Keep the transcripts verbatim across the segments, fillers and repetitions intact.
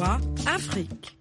V O A Afrique.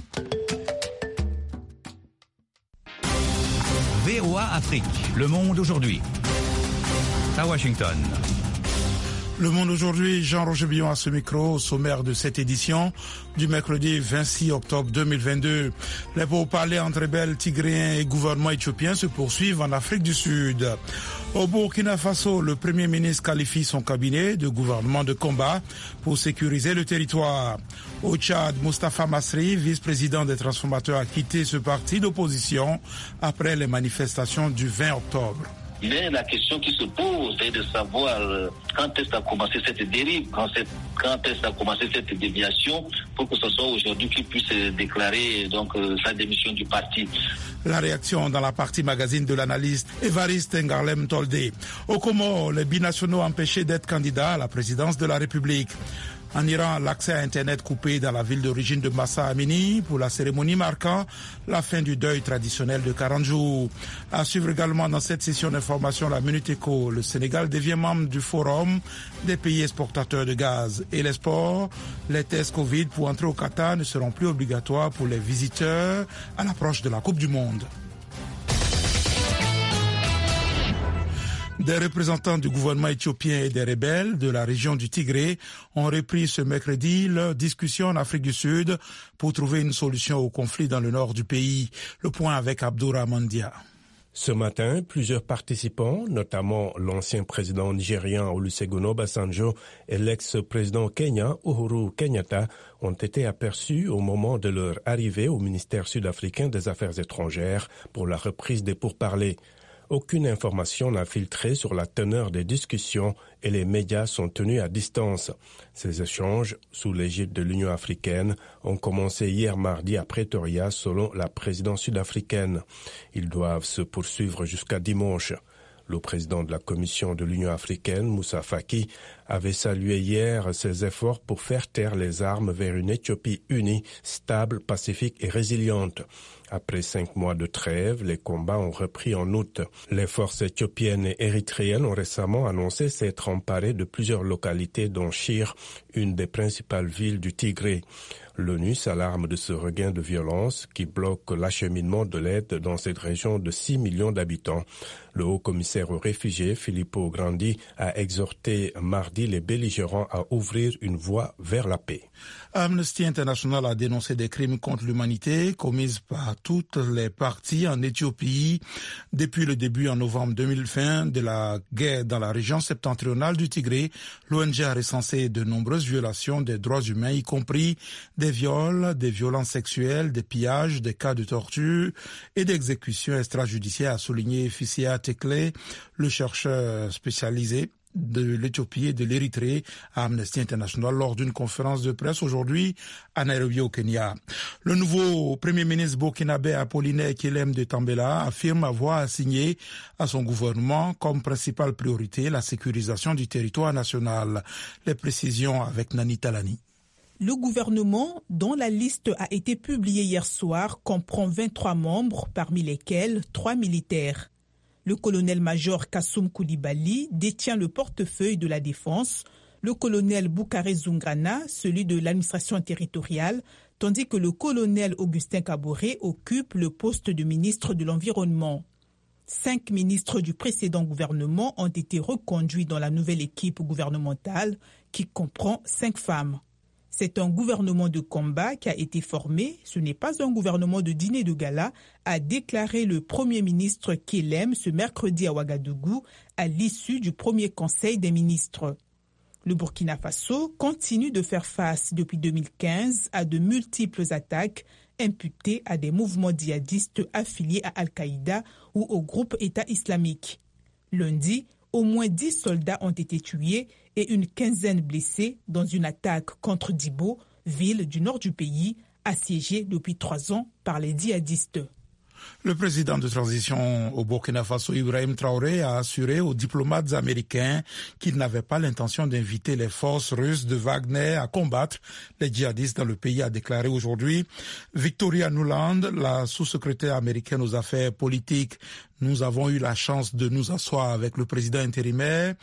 V O A Afrique, le monde aujourd'hui. À Washington. Le Monde aujourd'hui, Jean-Roger Billon à ce micro, au sommaire de cette édition du mercredi vingt-six octobre deux mille vingt-deux. Les pourparlers entre rebelles tigréens et gouvernement éthiopien se poursuivent en Afrique du Sud. Au Burkina Faso, le Premier ministre qualifie son cabinet de gouvernement de combat pour sécuriser le territoire. Au Tchad, Moustapha Masri, vice-président des transformateurs, a quitté ce parti d'opposition après les manifestations du vingt octobre. Mais la question qui se pose est de savoir quand est-ce qu'a commencé cette dérive, quand, quand est-ce qu'a commencé cette déviation, pour que ce soit aujourd'hui qu'il puisse déclarer donc sa démission du parti. La réaction dans la partie magazine de l'analyste Évariste Ngarlem Toldé. Au Comores, les binationaux empêchés d'être candidats à la présidence de la République. En Iran, l'accès à Internet coupé dans la ville d'origine de Massa Amini pour la cérémonie marquant la fin du deuil traditionnel de quarante jours. À suivre également dans cette session d'information la Minute Éco. Le Sénégal devient membre du Forum des pays exportateurs de gaz. Et les sports, les tests Covid pour entrer au Qatar ne seront plus obligatoires pour les visiteurs à l'approche de la Coupe du Monde. Des représentants du gouvernement éthiopien et des rebelles de la région du Tigré ont repris ce mercredi leur discussion en Afrique du Sud pour trouver une solution au conflit dans le nord du pays. Le point avec Abdourahmane Dia. Ce matin, plusieurs participants, notamment l'ancien président nigérian Olusegun Obasanjo et l'ex-président kenyan Uhuru Kenyatta, ont été aperçus au moment de leur arrivée au ministère sud-africain des Affaires étrangères pour la reprise des pourparlers. Aucune information n'a filtré sur la teneur des discussions et les médias sont tenus à distance. Ces échanges, sous l'égide de l'Union africaine, ont commencé hier mardi à Pretoria selon la présidence sud-africaine. Ils doivent se poursuivre jusqu'à dimanche. Le président de la Commission de l'Union africaine, Moussa Faki, avait salué hier ses efforts pour faire taire les armes vers une Éthiopie unie, stable, pacifique et résiliente. Après cinq mois de trêve, les combats ont repris en août. Les forces éthiopiennes et érythréennes ont récemment annoncé s'être emparées de plusieurs localités dont Shire, une des principales villes du Tigré. L'ONU s'alarme de ce regain de violence qui bloque l'acheminement de l'aide dans cette région de six millions d'habitants. Le haut-commissaire aux réfugiés, Filippo Grandi, a exhorté mardi les belligérants à ouvrir une voie vers la paix. Amnesty International a dénoncé des crimes contre l'humanité commis par toutes les parties en Éthiopie depuis le début en novembre deux mille vingt de la guerre dans la région septentrionale du Tigré. L'O N G a recensé de nombreuses violations des droits humains, y compris des viols, des violences sexuelles, des pillages, des cas de torture et d'exécutions extrajudiciaires, a souligné Fisia Tekle, le chercheur spécialisé de l'Éthiopie et de l'Érythrée à Amnesty International lors d'une conférence de presse aujourd'hui à Nairobi au Kenya. Le nouveau Premier ministre burkinabé Apollinaire Kilem de Tambela affirme avoir assigné à son gouvernement comme principale priorité la sécurisation du territoire national. Les précisions avec Nani Talani. Le gouvernement, dont la liste a été publiée hier soir, comprend vingt-trois membres, parmi lesquels trois militaires. Le colonel-major Kassoum Koulibaly détient le portefeuille de la Défense, le colonel Boukaré Zungana, celui de l'administration territoriale, tandis que le colonel Augustin Kaboré occupe le poste de ministre de l'Environnement. Cinq ministres du précédent gouvernement ont été reconduits dans la nouvelle équipe gouvernementale qui comprend cinq femmes. C'est un gouvernement de combat qui a été formé, ce n'est pas un gouvernement de dîner de gala, a déclaré le Premier ministre Kilem ce mercredi à Ouagadougou à l'issue du premier conseil des ministres. Le Burkina Faso continue de faire face depuis deux mille quinze à de multiples attaques imputées à des mouvements djihadistes affiliés à Al-Qaïda ou au groupe État islamique. Lundi, au moins dix soldats ont été tués et une quinzaine blessés dans une attaque contre Dibo, ville du nord du pays, assiégée depuis trois ans par les djihadistes. Le président de transition au Burkina Faso, Ibrahim Traoré, a assuré aux diplomates américains qu'il n'avait pas l'intention d'inviter les forces russes de Wagner à combattre les djihadistes dans le pays, a déclaré aujourd'hui Victoria Nuland, la sous-secrétaire américaine aux affaires politiques. Nous avons eu la chance de nous asseoir avec le président intérimaire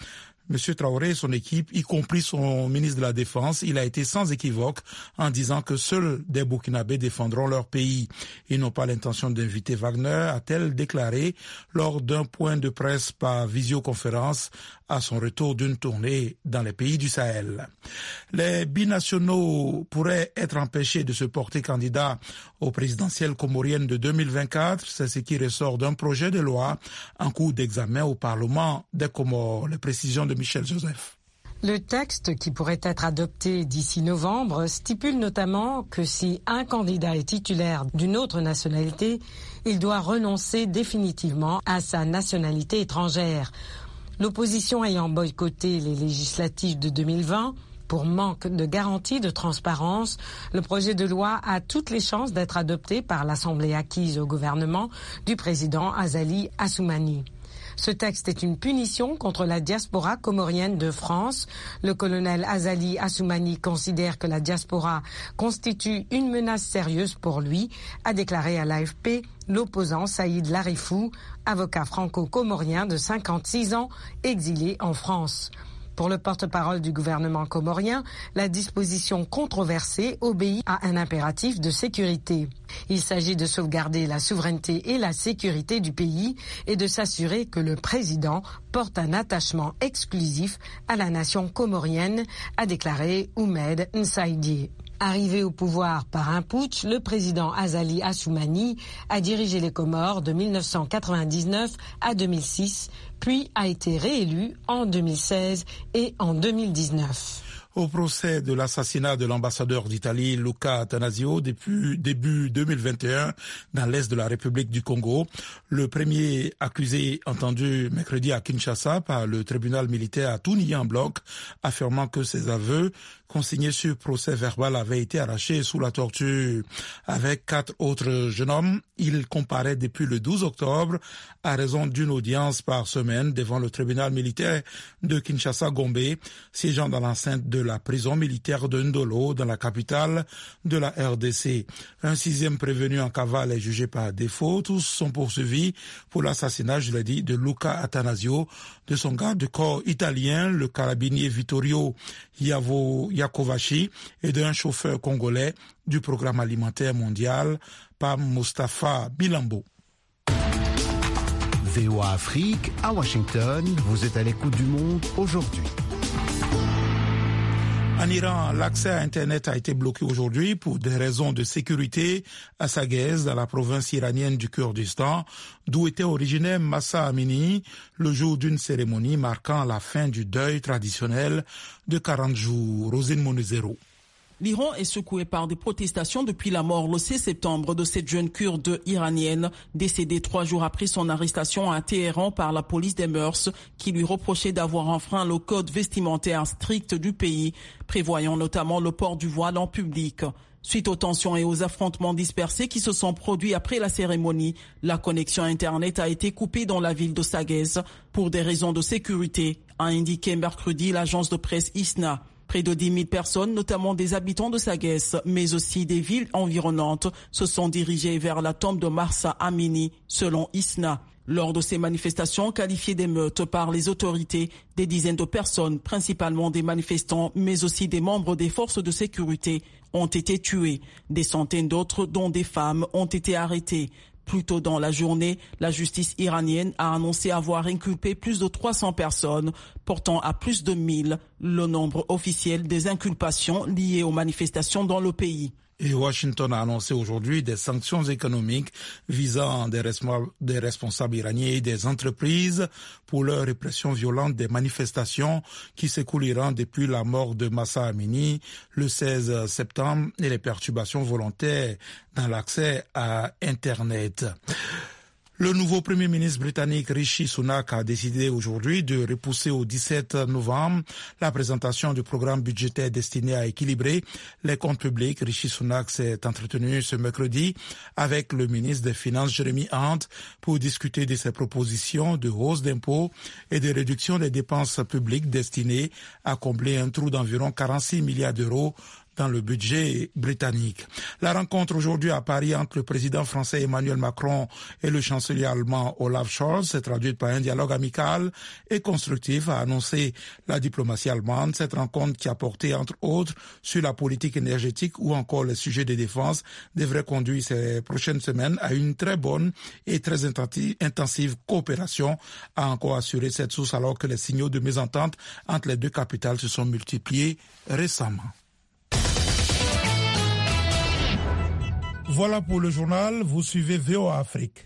M. Traoré et son équipe, y compris son ministre de la Défense, il a été sans équivoque en disant que seuls des Burkinabés défendront leur pays. Ils n'ont pas l'intention d'inviter Wagner, a-t-elle déclaré lors d'un point de presse par visioconférence à son retour d'une tournée dans les pays du Sahel. Les binationaux pourraient être empêchés de se porter candidat aux présidentielles comoriennes de deux mille vingt-quatre. C'est ce qui ressort d'un projet de loi en cours d'examen au Parlement des Comores. Les précisions de Michel Joseph. Le texte, qui pourrait être adopté d'ici novembre, stipule notamment que si un candidat est titulaire d'une autre nationalité, il doit renoncer définitivement à sa nationalité étrangère. L'opposition ayant boycotté les législatives de deux mille vingt, pour manque de garantie de transparence, le projet de loi a toutes les chances d'être adopté par l'Assemblée acquise au gouvernement du président Azali Assoumani. Ce texte est une punition contre la diaspora comorienne de France. Le colonel Azali Assoumani considère que la diaspora constitue une menace sérieuse pour lui, a déclaré à l'A F P l'opposant Saïd Larifou, avocat franco-comorien de cinquante-six ans, exilé en France. Pour le porte-parole du gouvernement comorien, la disposition controversée obéit à un impératif de sécurité. Il s'agit de sauvegarder la souveraineté et la sécurité du pays et de s'assurer que le président porte un attachement exclusif à la nation comorienne, a déclaré Oumed Nsaïdié. Arrivé au pouvoir par un putsch, le président Azali Assoumani a dirigé les Comores de mille neuf cent quatre-vingt-dix-neuf à deux mille six, puis a été réélu en deux mille seize et en deux mille dix-neuf. Au procès de l'assassinat de l'ambassadeur d'Italie Luca Attanasio depuis début deux mille vingt et un dans l'est de la République du Congo, le premier accusé entendu mercredi à Kinshasa par le tribunal militaire a tout nié en bloc, affirmant que ses aveux consignés sur procès verbal avaient été arrachés sous la torture. Avec quatre autres jeunes hommes, il comparaît depuis le douze octobre à raison d'une audience par semaine devant le tribunal militaire de Kinshasa-Gombe, siégeant dans l'enceinte de la prison militaire de Ndolo, dans la capitale de la R D C. Un sixième prévenu en cavale est jugé par défaut. Tous sont poursuivis pour l'assassinat, je l'ai dit, de Luca Attanasio, de son garde de corps italien, le carabinier Vittorio Yavo Yakovachi, et d'un chauffeur congolais du programme alimentaire mondial, Pam Mustafa Bilambo. V O A Afrique, à Washington, vous êtes à l'écoute du monde aujourd'hui. En Iran, l'accès à Internet a été bloqué aujourd'hui pour des raisons de sécurité à Saghez, dans la province iranienne du Kurdistan, d'où était originaire Mahsa Amini, le jour d'une cérémonie marquant la fin du deuil traditionnel de quarante jours. Rosine Monezero. L'Iran est secoué par des protestations depuis la mort le seize septembre de cette jeune kurde iranienne, décédée trois jours après son arrestation à Téhéran par la police des mœurs, qui lui reprochait d'avoir enfreint le code vestimentaire strict du pays, prévoyant notamment le port du voile en public. Suite aux tensions et aux affrontements dispersés qui se sont produits après la cérémonie, la connexion Internet a été coupée dans la ville de Saghez pour des raisons de sécurité, a indiqué mercredi l'agence de presse ISNA. Près de dix mille personnes, notamment des habitants de Saghez, mais aussi des villes environnantes, se sont dirigées vers la tombe de Mahsa Amini, selon ISNA. Lors de ces manifestations qualifiées d'émeutes par les autorités, des dizaines de personnes, principalement des manifestants, mais aussi des membres des forces de sécurité, ont été tuées. Des centaines d'autres, dont des femmes, ont été arrêtées. Plus tôt dans la journée, la justice iranienne a annoncé avoir inculpé plus de trois cents personnes, portant à plus de mille le nombre officiel des inculpations liées aux manifestations dans le pays. Et Washington a annoncé aujourd'hui des sanctions économiques visant des, resp- des responsables iraniens et des entreprises pour leur répression violente des manifestations qui s'écouliront depuis la mort de Mahsa Amini le seize septembre et les perturbations volontaires dans l'accès à Internet. Le nouveau Premier ministre britannique Rishi Sunak a décidé aujourd'hui de repousser au dix-sept novembre la présentation du programme budgétaire destiné à équilibrer les comptes publics. Rishi Sunak s'est entretenu ce mercredi avec le ministre des Finances Jeremy Hunt pour discuter de ses propositions de hausse d'impôts et de réduction des dépenses publiques destinées à combler un trou d'environ quarante-six milliards d'euros dans le budget britannique. La rencontre aujourd'hui à Paris entre le président français Emmanuel Macron et le chancelier allemand Olaf Scholz s'est traduite par un dialogue amical et constructif, a annoncé la diplomatie allemande. Cette rencontre qui a porté entre autres sur la politique énergétique ou encore les sujets de défense devrait conduire ces prochaines semaines à une très bonne et très intensive coopération, a encore assuré cette source alors que les signaux de mésentente entre les deux capitales se sont multipliés récemment. Voilà pour le journal, vous suivez V O A Afrique.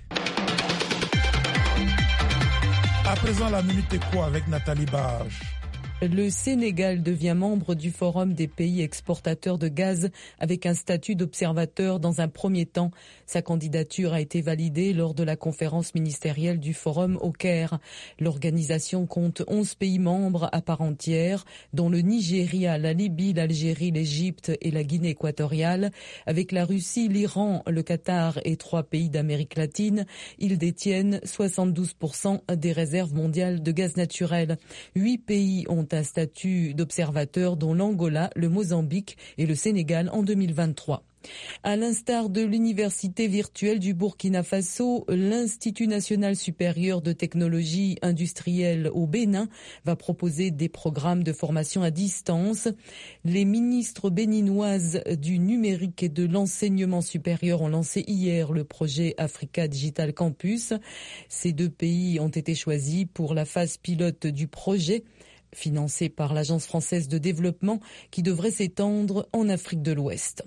À présent, la Minute Éco avec Nathalie Barge. Le Sénégal devient membre du Forum des pays exportateurs de gaz avec un statut d'observateur dans un premier temps. Sa candidature a été validée lors de la conférence ministérielle du Forum au Caire. L'organisation compte onze pays membres à part entière, dont le Nigeria, la Libye, l'Algérie, l'Égypte et la Guinée équatoriale. Avec la Russie, l'Iran, le Qatar et trois pays d'Amérique latine, ils détiennent soixante-douze pour cent des réserves mondiales de gaz naturel. Huit pays ont un statut d'observateur, dont l'Angola, le Mozambique et le Sénégal en deux mille vingt-trois. À l'instar de l'université virtuelle du Burkina Faso, l'Institut national supérieur de technologie industrielle au Bénin va proposer des programmes de formation à distance. Les ministres béninoises du numérique et de l'enseignement supérieur ont lancé hier le projet Africa Digital Campus. Ces deux pays ont été choisis pour la phase pilote du projet, financé par l'Agence française de développement, qui devrait s'étendre en Afrique de l'Ouest.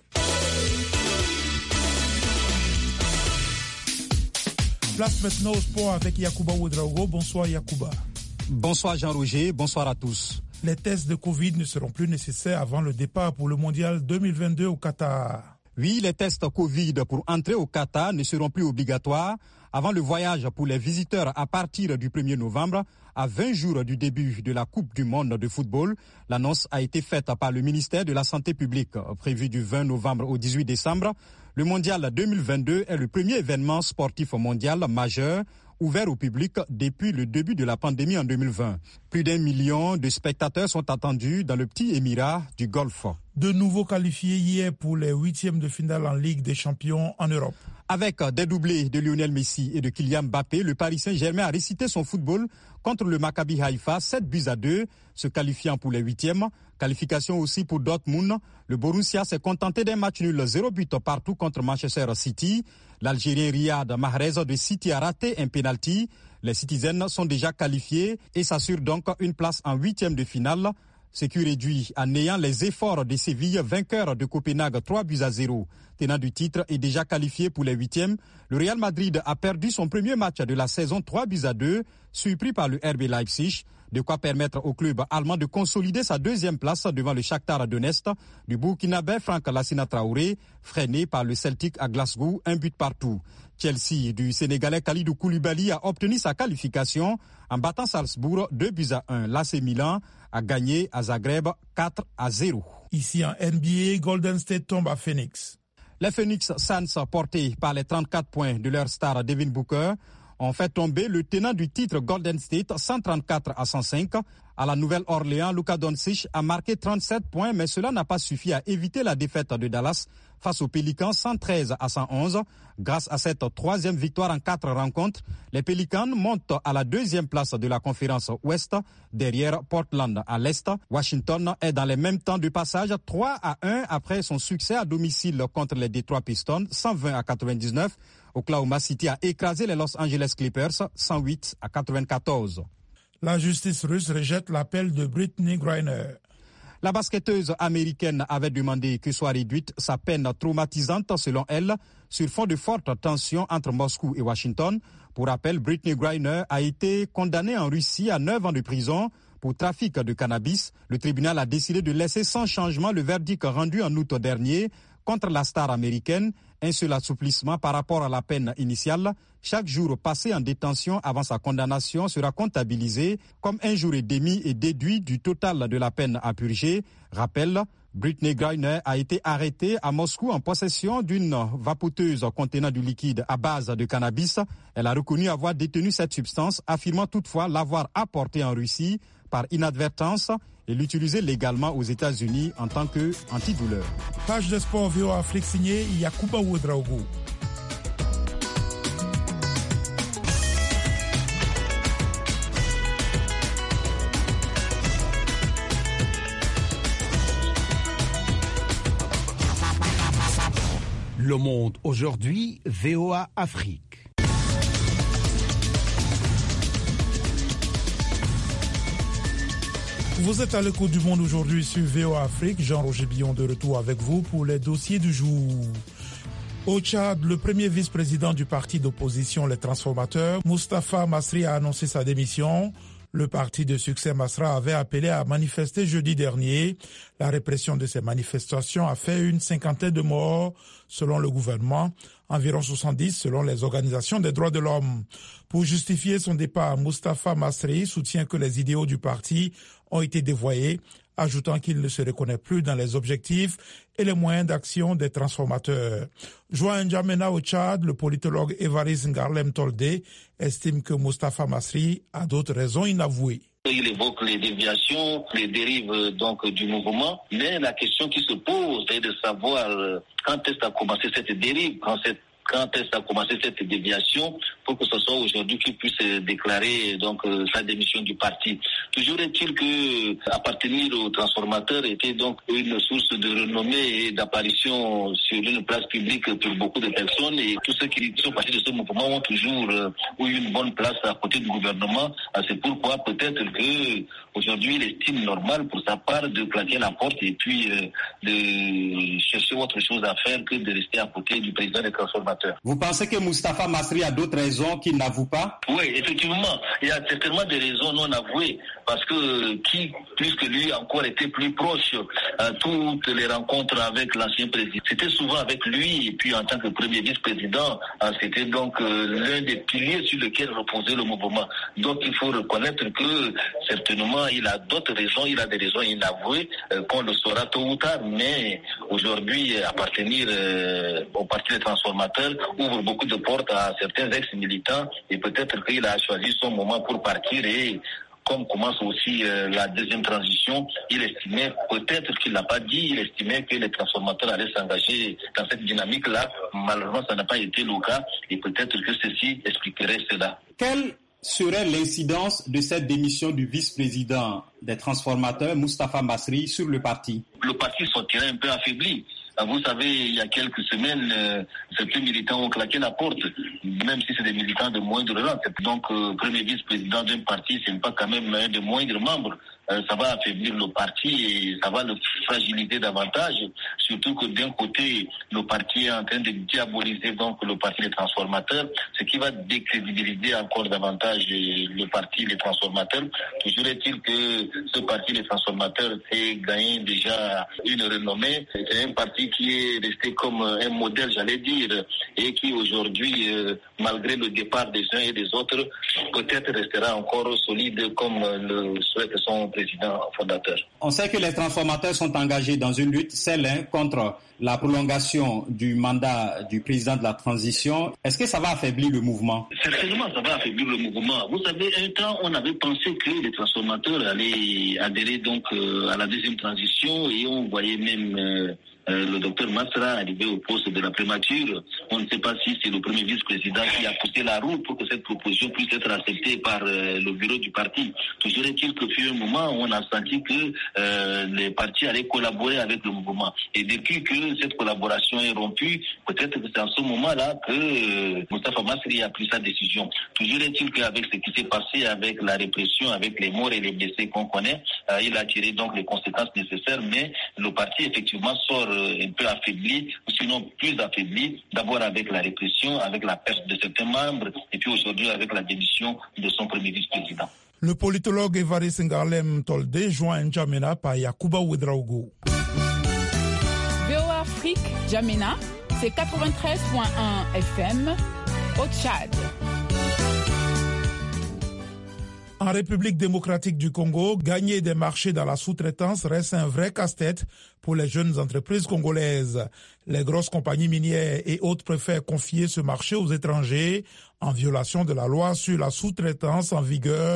Place maintenant au sport avec Yacouba Ouedraogo. Bonsoir Yacouba. Bonsoir Jean-Roger, bonsoir à tous. Les tests de Covid ne seront plus nécessaires avant le départ pour le mondial deux mille vingt-deux au Qatar. Oui, les tests Covid pour entrer au Qatar ne seront plus obligatoires avant le voyage pour les visiteurs à partir du premier novembre, à vingt jours du début de la Coupe du monde de football. L'annonce a été faite par le ministère de la Santé publique. Prévu du vingt novembre au dix-huit décembre, le mondial deux mille vingt-deux est le premier événement sportif mondial majeur ouvert au public depuis le début de la pandémie en deux mille vingt. Plus d'un million de spectateurs sont attendus dans le petit émirat du Golfe. De nouveau qualifiés hier pour les huitièmes de finale en Ligue des champions en Europe. Avec des doublés de Lionel Messi et de Kylian Mbappé, le Paris Saint-Germain a récité son football contre le Maccabi Haïfa, sept buts à deux, se qualifiant pour les huitièmes. Qualification aussi pour Dortmund. Le Borussia s'est contenté d'un match nul zéro but partout contre Manchester City. L'Algérien Riyad Mahrez de City a raté un penalty. Les Citizens sont déjà qualifiés et s'assurent donc une place en huitième de finale, ce qui réduit à néant les efforts de Séville, vainqueur de Copenhague trois buts à zéro. Tenant du titre et déjà qualifié pour les huitièmes, le Real Madrid a perdu son premier match de la saison trois buts à deux, surpris par le R B Leipzig. De quoi permettre au club allemand de consolider sa deuxième place devant le Shakhtar Donetsk du Burkinabé Franck Lassina Traoré, freiné par le Celtic à Glasgow, un but partout. Chelsea du Sénégalais Kalidou Koulibaly a obtenu sa qualification en battant Salzbourg deux buts à un. L'A C Milan a gagné à Zagreb quatre à zéro. Ici en N B A, Golden State tombe à Phoenix. Les Phoenix Suns, portés par les trente-quatre points de leur star Devin Booker, ont fait tomber le tenant du titre Golden State cent trente-quatre à cent cinq. À la Nouvelle-Orléans, Luka Doncic a marqué trente-sept points, mais cela n'a pas suffi à éviter la défaite de Dallas face aux Pélicans cent treize à cent onze. Grâce à cette troisième victoire en quatre rencontres, les Pélicans montent à la deuxième place de la conférence Ouest, derrière Portland à l'Est. Washington est dans les mêmes temps de passage, trois à un après son succès à domicile contre les Detroit Pistons, cent vingt à quatre-vingt-dix-neuf. Oklahoma City a écrasé les Los Angeles Clippers, cent huit à quatre-vingt-quatorze. La justice russe rejette l'appel de Brittney Griner. La basketteuse américaine avait demandé que soit réduite sa peine traumatisante, selon elle, sur fond de forte tension entre Moscou et Washington. Pour rappel, Brittney Griner a été condamnée en Russie à neuf ans de prison pour trafic de cannabis. Le tribunal a décidé de laisser sans changement le verdict rendu en août dernier contre la star américaine. Un seul assouplissement par rapport à la peine initiale. Chaque jour passé en détention avant sa condamnation sera comptabilisé comme un jour et demi et déduit du total de la peine à purger. Rappel, Brittney Griner a été arrêtée à Moscou en possession d'une vapoteuse contenant du liquide à base de cannabis. Elle a reconnu avoir détenu cette substance, affirmant toutefois l'avoir apportée en Russie par inadvertance et l'utiliser légalement aux États-Unis en tant qu'antidouleur. Page de sport V O A Afrique signée Yacouba Ouedraogo. Le Monde aujourd'hui, V O A Afrique. Vous êtes à l'écoute du Monde aujourd'hui sur V O A Afrique. Jean-Roger Billon de retour avec vous pour les dossiers du jour. Au Tchad, le premier vice-président du parti d'opposition Les Transformateurs, Moustapha Masri, a annoncé sa démission. Le parti de succès Masra avait appelé à manifester jeudi dernier. La répression de ces manifestations a fait une cinquantaine de morts selon le gouvernement, environ soixante-dix selon les organisations des droits de l'homme. Pour justifier son départ, Moustapha Masri soutient que les idéaux du parti ont été dévoyés, ajoutant qu'il ne se reconnaît plus dans les objectifs et les moyens d'action des transformateurs. Joint N'Djamena au Tchad, le politologue Évariste Ngarlem Toldé estime que Moustapha Masri a d'autres raisons inavouées. Il évoque les déviations, les dérives donc du mouvement, mais la question qui se pose est de savoir quand est-ce qu'a commencé cette dérive, quand cette Quand est-ce qu'a commencé cette déviation pour que ce soit aujourd'hui qu'il puisse déclarer donc euh, sa démission du parti. Toujours est-il que appartenir aux transformateurs était donc une source de renommée et d'apparition sur une place publique pour beaucoup de personnes, et tous ceux qui sont partis de ce mouvement ont toujours euh, eu une bonne place à côté du gouvernement. C'est pourquoi peut-être que aujourd'hui il estime normal pour sa part de claquer la porte et puis euh, de chercher autre chose à faire que de rester à côté du président des transformateurs. Vous pensez que Moustapha Masri a d'autres raisons qu'il n'avoue pas? Oui, effectivement. Il y a certainement des raisons non avouées, parce que qui, plus que lui, encore était plus proche à toutes les rencontres avec l'ancien président. C'était souvent avec lui, et puis en tant que premier vice-président, c'était donc l'un des piliers sur lesquels reposait le mouvement. Donc il faut reconnaître que certainement il a d'autres raisons, il a des raisons inavouées, qu'on le saura tôt ou tard, mais aujourd'hui appartenir au parti des transformateurs ouvre beaucoup de portes à certains ex-militants, et peut-être qu'il a choisi son moment pour partir, et comme commence aussi euh, la deuxième transition, il estimait, peut-être qu'il l'a pas dit, il estimait que les transformateurs allaient s'engager dans cette dynamique-là. Malheureusement, ça n'a pas été le cas, et peut-être que ceci expliquerait cela. Quelle serait l'incidence de cette démission du vice-président des transformateurs, Moustapha Masri, sur le parti? Le parti sortirait un peu affaibli. Vous savez, il y a quelques semaines, euh, certains militants ont claqué la porte, même si c'est des militants de moindre rang. Donc, euh, premier vice-président d'un parti, ce n'est pas quand même un des moindres membres. Euh, ça va affaiblir le parti et ça va le fragiliser davantage. Surtout que d'un côté, le parti est en train de diaboliser donc le parti des transformateurs, ce qui va décrédibiliser encore davantage le parti des transformateurs. Toujours est-il que ce parti des transformateurs s'est gagné déjà une renommée. C'est un parti qui est resté comme un modèle, j'allais dire, et qui aujourd'hui, euh, malgré le départ des uns et des autres, peut-être restera encore solide comme le souhaite son président fondateur. On sait que les transformateurs sont engagés dans une lutte, celle hein, contre la prolongation du mandat du président de la transition. Est-ce que ça va affaiblir le mouvement? Certainement, ça va affaiblir le mouvement. Vous savez, un temps, on avait pensé que les transformateurs allaient adhérer donc euh, à la deuxième transition, et on voyait même euh, Euh, le docteur Masra arrivé au poste de la primature. On ne sait pas si c'est le premier vice-président qui a poussé la roue pour que cette proposition puisse être acceptée par euh, le bureau du parti. Toujours est-il que fut un moment où on a senti que euh, les partis allaient collaborer avec le mouvement. Et depuis que cette collaboration est rompue, peut-être que c'est en ce moment-là que euh, Moustapha Masri a pris sa décision. Toujours est-il qu'avec ce qui s'est passé avec la répression, avec les morts et les blessés qu'on connaît, euh, il a tiré donc les conséquences nécessaires, mais le parti effectivement sort un peu affaibli, ou sinon plus affaibli, d'abord avec la répression, avec la perte de certains membres, et puis aujourd'hui avec la démission de son premier vice-président. Le politologue Évariste Ngarlem Toldé joint N'Djamena par Yacouba Ouedraogo. V O A Afrique, N'Djamena, c'est quatre-vingt-treize virgule un F M au Tchad. En République démocratique du Congo, gagner des marchés dans la sous-traitance reste un vrai casse-tête pour les jeunes entreprises congolaises. Les grosses compagnies minières et autres préfèrent confier ce marché aux étrangers en violation de la loi sur la sous-traitance en vigueur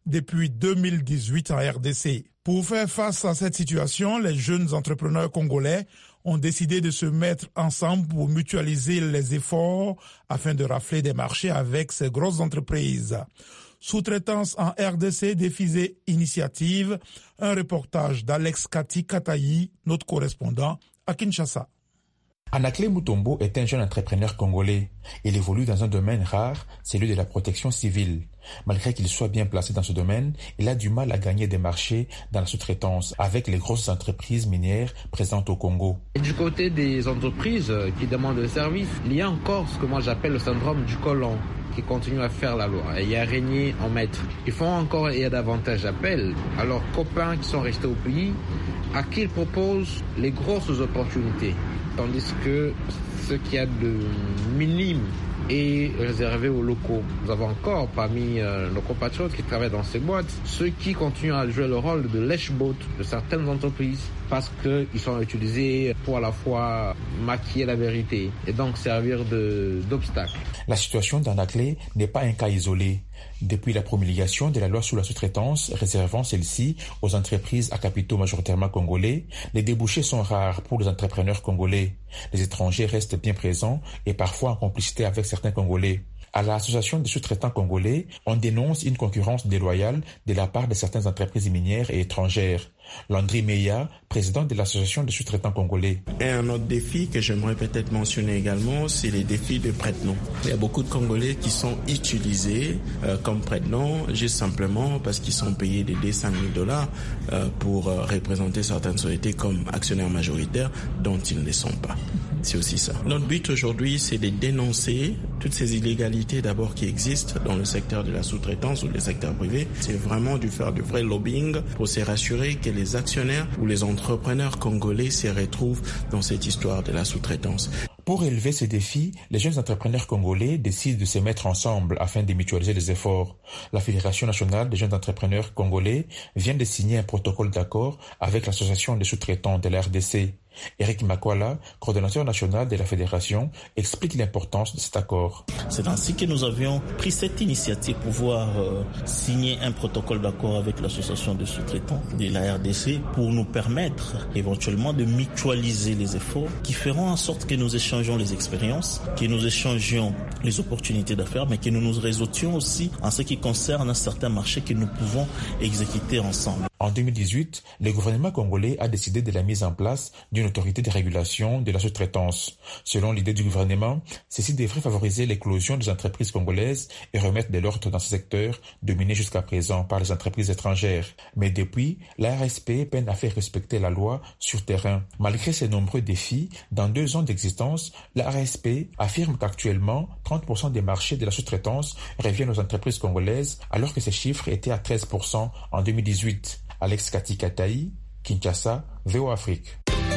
depuis deux mille dix-huit en R D C. Pour faire face à cette situation, les jeunes entrepreneurs congolais ont décidé de se mettre ensemble pour mutualiser les efforts afin de rafler des marchés avec ces grosses entreprises. Sous-traitance en R D C, défis et initiatives, un reportage d'Alex Kati Katayi, notre correspondant à Kinshasa. Anakle Mutombo est un jeune entrepreneur congolais. Il évolue dans un domaine rare, celui de la protection civile. Malgré qu'il soit bien placé dans ce domaine, il a du mal à gagner des marchés dans la sous-traitance avec les grosses entreprises minières présentes au Congo. Et du côté des entreprises qui demandent le service, il y a encore ce que moi j'appelle le syndrome du colon qui continue à faire la loi. Il y a régné en maître. Ils font encore et il y a davantage d'appels à leurs copains qui sont restés au pays, à qui ils proposent les grosses opportunités. Tandis que ce qu'il y a de minime est réservé aux locaux. Nous avons encore parmi euh, nos compatriotes qui travaillent dans ces boîtes ceux qui continuent à jouer le rôle de lèche-botte de certaines entreprises parce qu'ils sont utilisés pour à la fois maquiller la vérité et donc servir de, d'obstacle. La situation d'Anakle n'est pas un cas isolé. Depuis la promulgation de la loi sur la sous-traitance réservant celle-ci aux entreprises à capitaux majoritairement congolais, les débouchés sont rares pour les entrepreneurs congolais. Les étrangers restent bien présents et parfois en complicité avec certains Congolais. À l'association des sous-traitants congolais, on dénonce une concurrence déloyale de la part de certaines entreprises minières et étrangères. Landry Meya, président de l'association des sous-traitants congolais. Et un autre défi que j'aimerais peut-être mentionner également, c'est les défis de prête-nom. Il y a beaucoup de Congolais qui sont utilisés euh, comme prête-nom juste simplement parce qu'ils sont payés des deux cent mille dollars euh, pour euh, représenter certaines sociétés comme actionnaires majoritaires dont ils ne le sont pas. C'est aussi ça. Notre but aujourd'hui, c'est de dénoncer toutes ces illégalités d'abord qui existent dans le secteur de la sous-traitance ou le secteur privé. C'est vraiment de faire du vrai lobbying pour se rassurer que les actionnaires ou les entrepreneurs congolais se retrouvent dans cette histoire de la sous-traitance. Pour relever ces défis, les jeunes entrepreneurs congolais décident de se mettre ensemble afin de mutualiser les efforts. La Fédération nationale des jeunes entrepreneurs congolais vient de signer un protocole d'accord avec l'association des sous-traitants de la R D C. Eric Makwala, coordonnateur national de la fédération, explique l'importance de cet accord. C'est ainsi que nous avions pris cette initiative pour pouvoir euh, signer un protocole d'accord avec l'association de sous-traitants de la R D C pour nous permettre éventuellement de mutualiser les efforts qui feront en sorte que nous échangions les expériences, que nous échangions les opportunités d'affaires, mais que nous nous réseautions aussi en ce qui concerne un certain marché que nous pouvons exécuter ensemble. En deux mille dix-huit, le gouvernement congolais a décidé de la mise en place d'une autorité de régulation de la sous-traitance. Selon l'idée du gouvernement, ceci devrait favoriser l'éclosion des entreprises congolaises et remettre de l'ordre dans ce secteur dominé jusqu'à présent par les entreprises étrangères. Mais depuis, la R S P peine à faire respecter la loi sur terrain. Malgré ces nombreux défis, dans deux ans d'existence, la R S P affirme qu'actuellement, trente pour cent des marchés de la sous-traitance reviennent aux entreprises congolaises, alors que ces chiffres étaient à treize pour cent en deux mille dix-huit. Alex Kati Katayi, Kinshasa, V O A Afrique.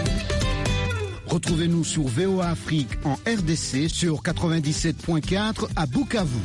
Retrouvez-nous sur V O A Afrique en R D C sur quatre-vingt-dix-sept point quatre à Bukavu.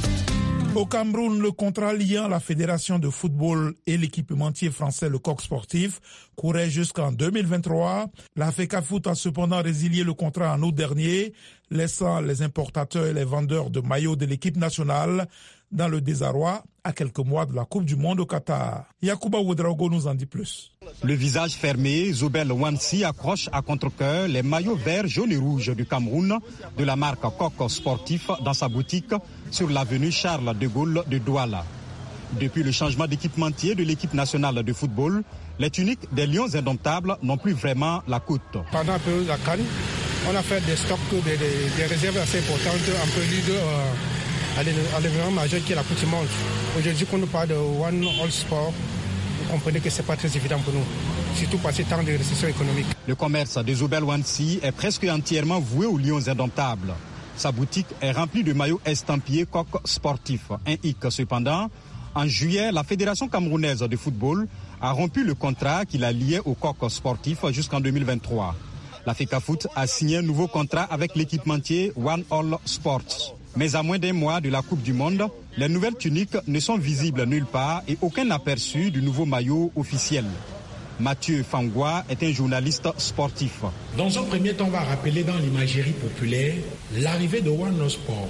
Au Cameroun, le contrat liant la Fédération de football et l'équipementier français Le Coq Sportif courait jusqu'en deux mille vingt-trois. La FECAFOOT a cependant résilié le contrat en août dernier, laissant les importateurs et les vendeurs de maillots de l'équipe nationale dans le désarroi à quelques mois de la Coupe du Monde au Qatar. Yacouba Ouedraogo nous en dit plus. Le visage fermé, Zobel Wansi accroche à contre-cœur les maillots verts, jaunes et rouges du Cameroun de la marque Coq Sportif dans sa boutique sur l'avenue Charles de Gaulle de Douala. Depuis le changement d'équipementier de l'équipe nationale de football, les tuniques des Lions indomptables n'ont plus vraiment la coûte. Pendant la période de la CAN, on a fait des stocks, des, des, des réserves assez importantes en prélude de... Euh à l'événement majeur qui est la Coupe du Monde. Aujourd'hui, quand on nous parle de One All Sport, vous comprenez que ce n'est pas très évident pour nous, surtout par ces temps de récession économique. Le commerce de Zobel Wansi est presque entièrement voué aux Lions indomptables. Sa boutique est remplie de maillots estampillés Coq Sportif. Un hic cependant, en juillet, la Fédération camerounaise de football a rompu le contrat qui la liait au Coq Sportif jusqu'en deux mille vingt-trois. La FECAFOOT a signé un nouveau contrat avec l'équipementier One All Sports. Mais à moins d'un mois de la Coupe du Monde, les nouvelles tuniques ne sont visibles nulle part et aucun aperçu du nouveau maillot officiel. Mathieu Fangwa est un journaliste sportif. Dans un premier temps, on va rappeler dans l'imagerie populaire l'arrivée de One All Sport.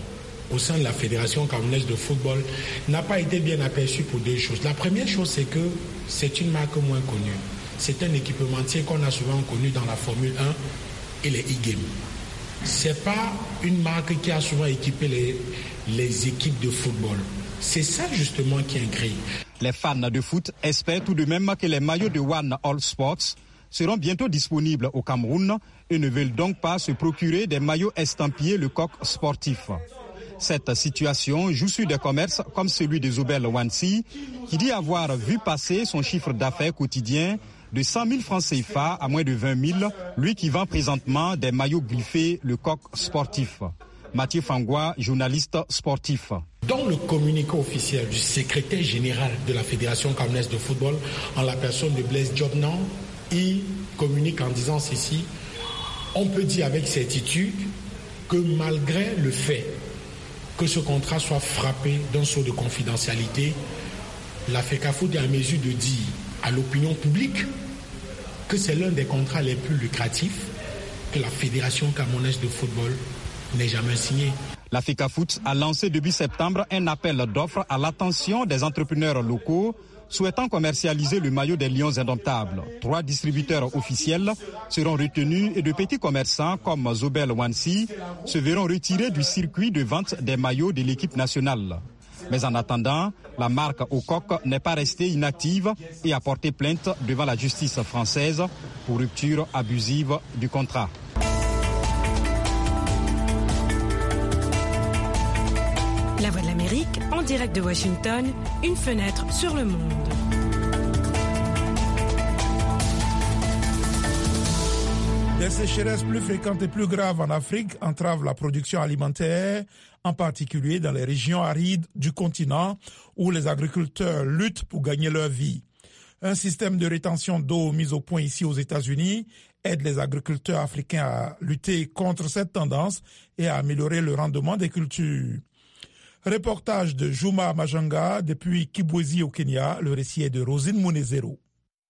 au sein de la Fédération camerounaise de football n'a pas été bien aperçu pour deux choses. La première chose, c'est que c'est une marque moins connue. C'est un équipementier qu'on a souvent connu dans la Formule un et les e-games. Ce n'est pas une marque qui a souvent équipé les, les équipes de football. C'est ça justement qui inquiète. Les fans de foot espèrent tout de même que les maillots de One All Sports seront bientôt disponibles au Cameroun et ne veulent donc pas se procurer des maillots estampillés le coq sportif. Cette situation joue sur des commerces comme celui de Zobel Wansi, qui dit avoir vu passer son chiffre d'affaires quotidien de cent mille francs C F A à moins de vingt mille, lui qui vend présentement des maillots griffés le coq sportif. Mathieu Fangwa, journaliste sportif. Dans le communiqué officiel du secrétaire général de la Fédération camerounaise de football, en la personne de Blaise Diopnan, il communique en disant ceci: on peut dire avec certitude que malgré le fait que ce contrat soit frappé d'un sceau de confidentialité, la FECAFOOT est en mesure de dire à l'opinion publique que c'est l'un des contrats les plus lucratifs que la Fédération camerounaise de football n'ait jamais signé. La FECAFOOT a lancé début septembre un appel d'offres à l'attention des entrepreneurs locaux souhaitant commercialiser le maillot des Lions indomptables. Trois distributeurs officiels seront retenus et de petits commerçants comme Zobel Wansi se verront retirés du circuit de vente des maillots de l'équipe nationale. Mais en attendant, la marque au coq n'est pas restée inactive et a porté plainte devant la justice française pour rupture abusive du contrat. La Voix de l'Amérique, en direct de Washington, une fenêtre sur le monde. Des sécheresses plus fréquentes et plus graves en Afrique entravent la production alimentaire, en particulier dans les régions arides du continent où les agriculteurs luttent pour gagner leur vie. Un système de rétention d'eau mis au point ici aux États-Unis aide les agriculteurs africains à lutter contre cette tendance et à améliorer le rendement des cultures. Reportage de Juma Majanga depuis Kibwezi au Kenya, le récit est de Rosine Munezero.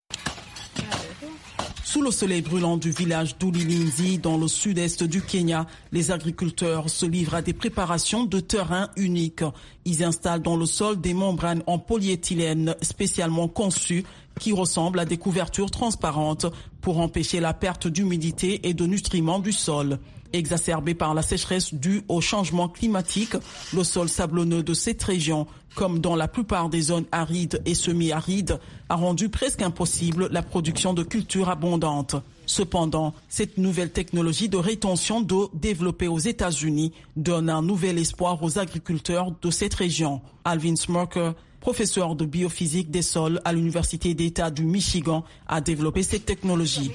Sous le soleil brûlant du village d'Ulilinzi, dans le sud-est du Kenya, les agriculteurs se livrent à des préparations de terrain uniques. Ils installent dans le sol des membranes en polyéthylène spécialement conçues qui ressemblent à des couvertures transparentes pour empêcher la perte d'humidité et de nutriments du sol. Exacerbé par la sécheresse due au changement climatique, le sol sablonneux de cette région, comme dans la plupart des zones arides et semi-arides, a rendu presque impossible la production de cultures abondantes. Cependant, cette nouvelle technologie de rétention d'eau développée aux États-Unis donne un nouvel espoir aux agriculteurs de cette région. Alvin Smurker, professeur de biophysique des sols à l'Université d'État du Michigan, a développé cette technologie.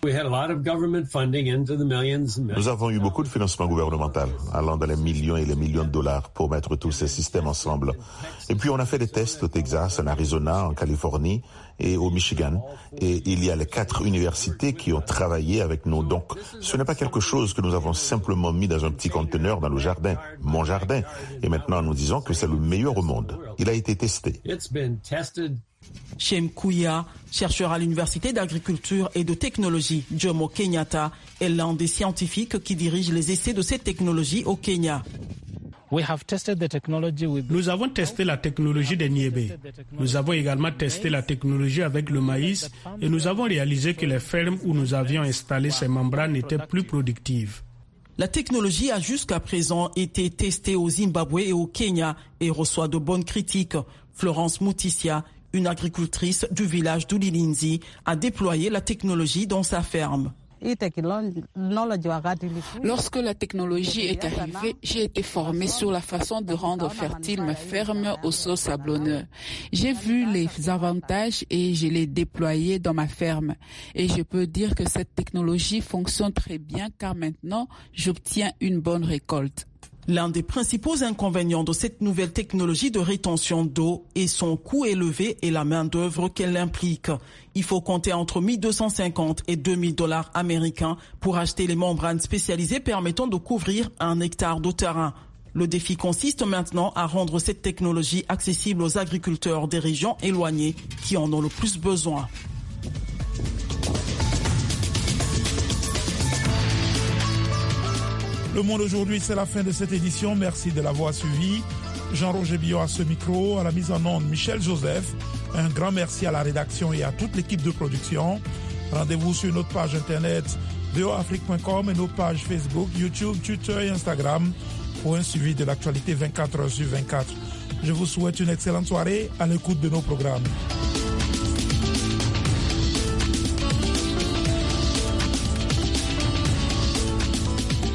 Nous avons eu beaucoup de financement gouvernemental, allant dans les millions et les millions de dollars pour mettre tous ces systèmes ensemble. Et puis on a fait des tests au Texas, en Arizona, en Californie et au Michigan. Et il y a les quatre universités qui ont travaillé avec nous. Donc ce n'est pas quelque chose que nous avons simplement mis dans un petit conteneur dans le jardin, mon jardin. Et maintenant nous disons que c'est le meilleur au monde. Il a été testé. Shem Kuya, chercheur à l'Université d'agriculture et de technologie Jomo Kenyatta, est l'un des scientifiques qui dirige les essais de cette technologie au Kenya. Nous avons testé la technologie des niébés. Nous avons également testé la technologie avec le maïs et nous avons réalisé que les fermes où nous avions installé ces membranes étaient plus productives. La technologie a jusqu'à présent été testée au Zimbabwe et au Kenya et reçoit de bonnes critiques. Florence Mutissia, une agricultrice du village d'Ulilinzi, a déployé la technologie dans sa ferme. Lorsque la technologie est arrivée, j'ai été formée sur la façon de rendre fertile ma ferme au sol sablonneux. J'ai vu les avantages et je l'ai déployée dans ma ferme. Et je peux dire que cette technologie fonctionne très bien car maintenant, j'obtiens une bonne récolte. L'un des principaux inconvénients de cette nouvelle technologie de rétention d'eau est son coût élevé et la main-d'œuvre qu'elle implique. Il faut compter entre mille deux cent cinquante et deux mille dollars américains pour acheter les membranes spécialisées permettant de couvrir un hectare de terrain. Le défi consiste maintenant à rendre cette technologie accessible aux agriculteurs des régions éloignées qui en ont le plus besoin. Le Monde aujourd'hui, c'est la fin de cette édition. Merci de l'avoir suivi. Jean-Roger Billon à ce micro, à la mise en onde Michel Joseph. Un grand merci à la rédaction et à toute l'équipe de production. Rendez-vous sur notre page internet v o afrique point com et nos pages Facebook, YouTube, Twitter et Instagram pour un suivi de l'actualité vingt-quatre heures sur vingt-quatre. Je vous souhaite une excellente soirée à l'écoute de nos programmes.